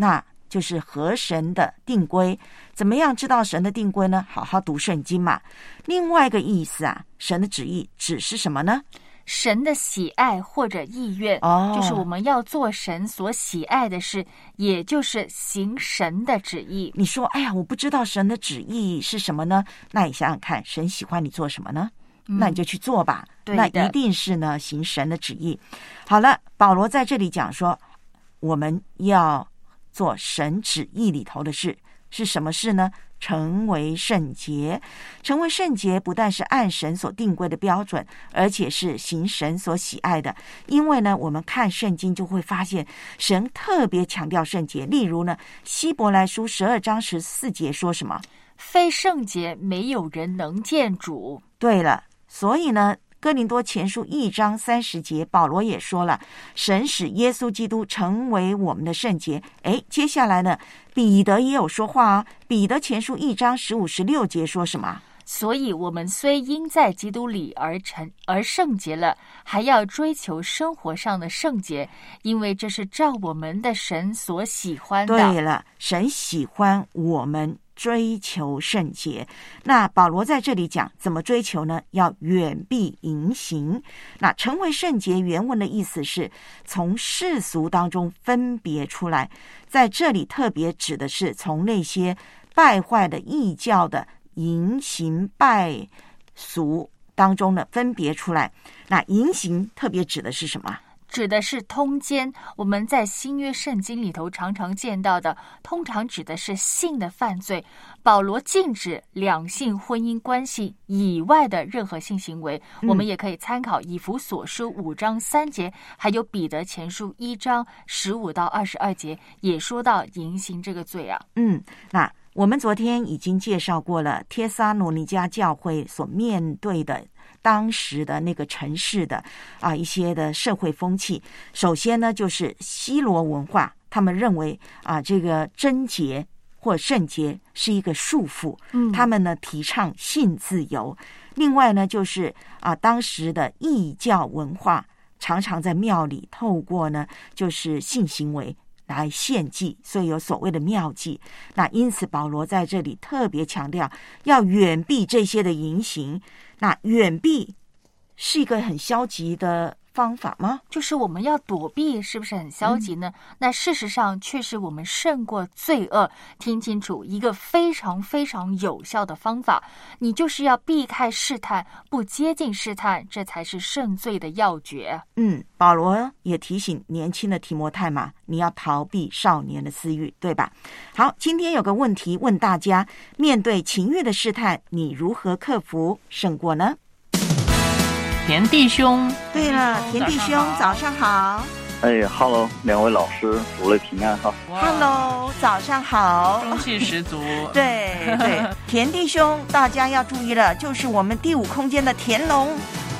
就是合神的定规。怎么样知道神的定规呢？好好读圣经嘛。另外一个意思啊，神的旨意指是什么呢？ 神的喜爱或者意愿，就是我们要做神所喜爱的事，也就是行神的旨意。 你说，哎呀，我不知道神的旨意是什么呢？那你想想看，神喜欢你做什么呢？那你就去做吧。那一定是呢，行神的旨意。好了，保罗在这里讲说，我们要做神旨意里头的事，是什么事呢？成为圣洁。成为圣洁不但是按神所定规的标准，而且是行神所喜爱的。因为呢，我们看圣经就会发现神特别强调圣洁。例如呢，希伯来书12章14节说什么？ 非圣洁没有人能见主。 对了，所以呢，哥林多前书1章30节，保罗也说了，神使耶稣基督成为我们的圣洁。接下来呢，彼得也有说话啊。彼得前书1章15、16节说什么？ 所以我们虽因在基督里而圣洁了，还要追求生活上的圣洁，因为这是照我们的神所喜欢的。 对了，神喜欢我们追求圣洁。那保罗在这里讲怎么追求呢？要远避淫行。那成为圣洁原文的意思是从世俗当中分别出来，在这里特别指的是从那些败坏的异教的淫行败俗当中呢分别出来。那淫行特别指的是什么？ 指的是通奸。我们在新约圣经里头常常见到的，通常指的是性的犯罪。保罗禁止两性婚姻关系以外的任何性行为。我们也可以参考以弗所书5章3节，还有彼得前书1章15到22节，也说到淫行这个罪啊。 那我们昨天已经介绍过了帖撒罗尼迦教会所面对的当时的那个城市的一些的社会风气。首先呢，就是希罗文化，他们认为这个贞洁或圣洁是一个束缚，他们呢提倡性自由。另外呢，就是当时的异教文化，常常在庙里透过呢就是性行为来献祭，所以有所谓的庙祭。那因此保罗在这里特别强调要远避这些的淫行。那远避是一个很消极的方法吗？ 就是我们要躲避，是不是很消极呢？那事实上却是我们胜过罪恶。听清楚，一个非常非常有效的方法，你就是要避开试探，不接近试探，这才是胜罪的要诀。 保罗也提醒年轻的提摩太嘛，你要逃避少年的私欲，对吧？好，今天有个问题问大家，面对情欲的试探，你如何克服胜过呢？ 田弟兄， 对了，田弟兄，早上好。 Hello， 两位老师，主内平安哈。 Hello， 早上好。 中气十足。 对，田弟兄，大家要注意了，就是我们第5空间的田龙。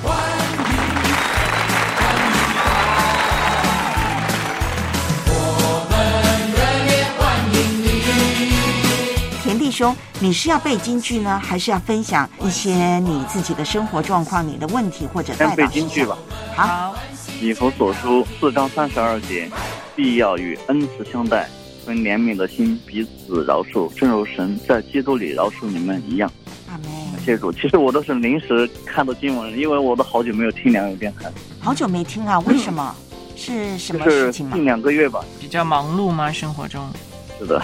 田弟兄，你是要背金句呢，还是要分享一些你自己的生活状况、你的问题或者带导？ 先背金句吧。 好。 以弗所书4章32节，必要与恩慈相待，存怜悯的心，彼此饶恕，正如神在基督里饶恕你们一样。 阿们。 谢主，其实我都是临时看到经文，因为我都好久没有听2遍看。 好久没听啊？为什么？是什么事情吗？ 近2个月吧。 比较忙碌吗？生活中？ 是的。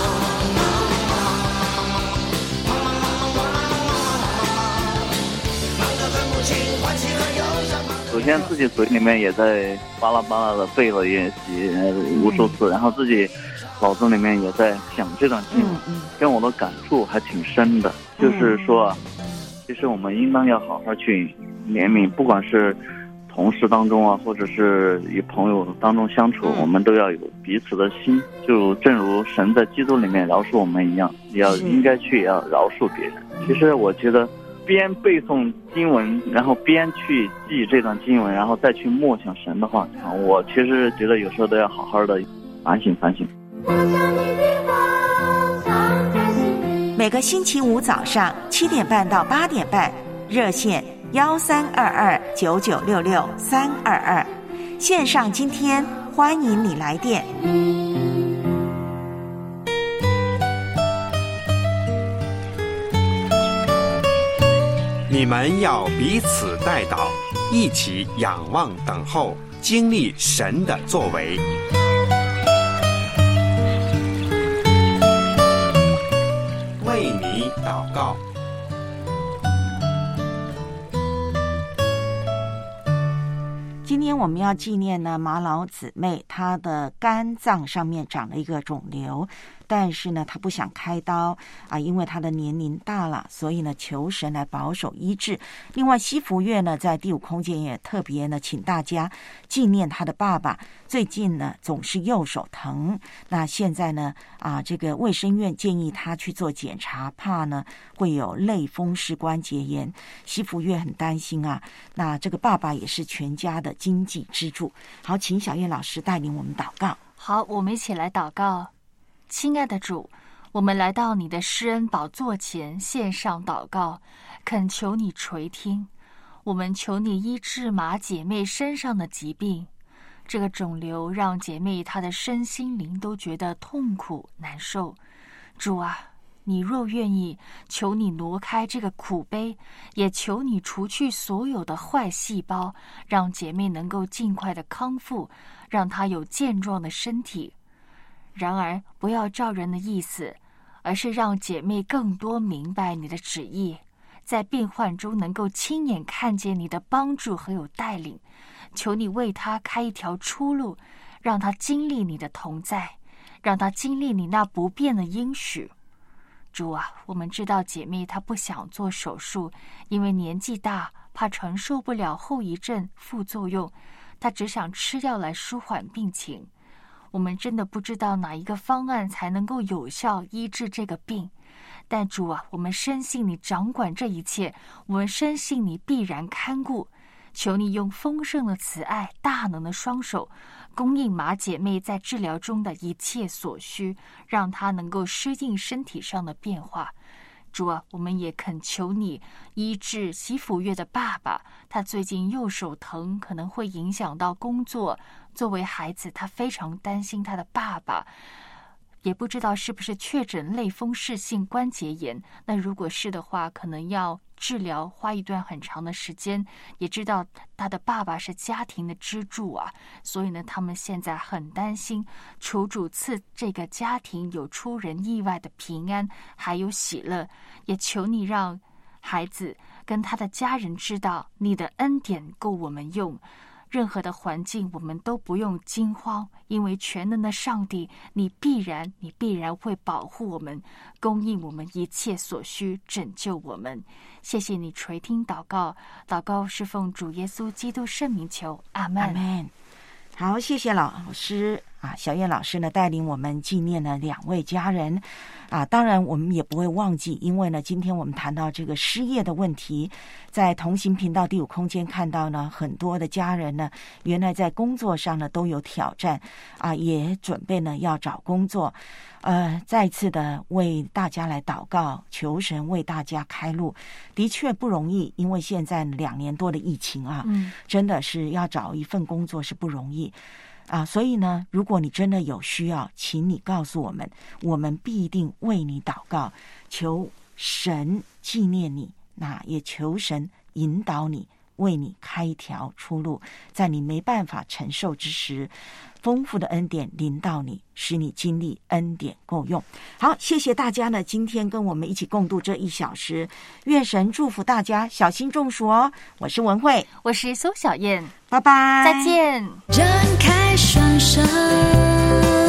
首先自己嘴里面也在巴拉巴拉的背了也无数次，然后自己脑子里面也在想这段经文，跟我的感触还挺深的。就是说其实我们应当要好好去怜悯，不管是同事当中或者是与朋友当中相处，我们都要有彼此的心，就正如神在基督里面饶恕我们一样，应该去要饶恕别人。其实我觉得边背诵经文，然后边去记这段经文，然后再去默想神的话，我其实觉得有时候都要好好的反省。 每个星期五早上7点半到8点半，热线13229966-322，线上今天欢迎你来电。 你们要彼此代祷，一起仰望等候，经历神的作为。为你祷告。 今天我们要纪念呢马老姊妹，她的肝脏上面长了一个肿瘤，但是呢她不想开刀啊，因为她的年龄大了，所以呢求神来保守医治。另外西福月呢在第五空间也特别呢请大家纪念她的爸爸，最近呢总是右手疼，那现在呢这个卫生院建议他去做检查，怕呢会有类风湿关节炎。西福月很担心啊，那这个爸爸也是全家的经济支柱。好，请小燕老师带领我们祷告。 好，我们一起来祷告。亲爱的主，我们来到你的施恩宝座前献上祷告，恳求你垂听。我们求你医治马姐妹身上的疾病，这个肿瘤让姐妹她的身心灵都觉得痛苦难受。主啊，你若愿意，求你挪开这个苦悲，也求你除去所有的坏细胞，让姐妹能够尽快的康复，让她有健壮的身体。然而不要照人的意思，而是让姐妹更多明白你的旨意，在变幻中能够亲眼看见你的帮助和有带领。求你为她开一条出路，让她经历你的同在，让她经历你那不变的应许。主啊，我们知道姐妹她不想做手术，因为年纪大，怕承受不了后遗症副作用，她只想吃药来舒缓病情。我们真的不知道哪一个方案才能够有效医治这个病，但主啊，我们深信你掌管这一切，我们深信你必然看顾。求你用丰盛的慈爱、大能的双手，供应马姐妹在治疗中的一切所需，让她能够适应身体上的变化。主啊，我们也恳求你医治喜福月的爸爸，他最近右手疼，可能会影响到工作。作为孩子，他非常担心他的爸爸，也不知道是不是确诊类风湿性关节炎。那如果是的话，可能要治疗，花一段很长的时间。也知道他的爸爸是家庭的支柱啊，所以呢，他们现在很担心，求主赐这个家庭有出人意外的平安，还有喜乐。也求你让孩子跟他的家人知道，你的恩典够我们用。任何的环境我们都不用惊慌，因为全能的上帝，你必然会保护我们，供应我们一切所需，拯救我们。谢谢你垂听祷告，祷告是奉主耶稣基督圣名求，阿们。 阿们。好，谢谢老师啊，小燕老师呢带领我们纪念了2位家人啊，当然我们也不会忘记，因为呢今天我们谈到这个失业的问题，在同行频道第5空间看到呢很多的家人呢原来在工作上呢都有挑战啊，也准备呢要找工作，再次的为大家来祷告，求神为大家开路。的确不容易，因为现在2年多的疫情啊，真的是要找一份工作是不容易啊，所以呢，如果你真的有需要，请你告诉我们，我们必定为你祷告，求神纪念你，那也求神引导你，为你开一条出路，在你没办法承受之时，丰富的恩典临到你，使你经历恩典够用。好，谢谢大家呢，今天跟我们一起共度这1小时，愿神祝福大家，小心中暑哦。我是文慧， 我是苏小燕， 拜拜， 再见。 张开双手。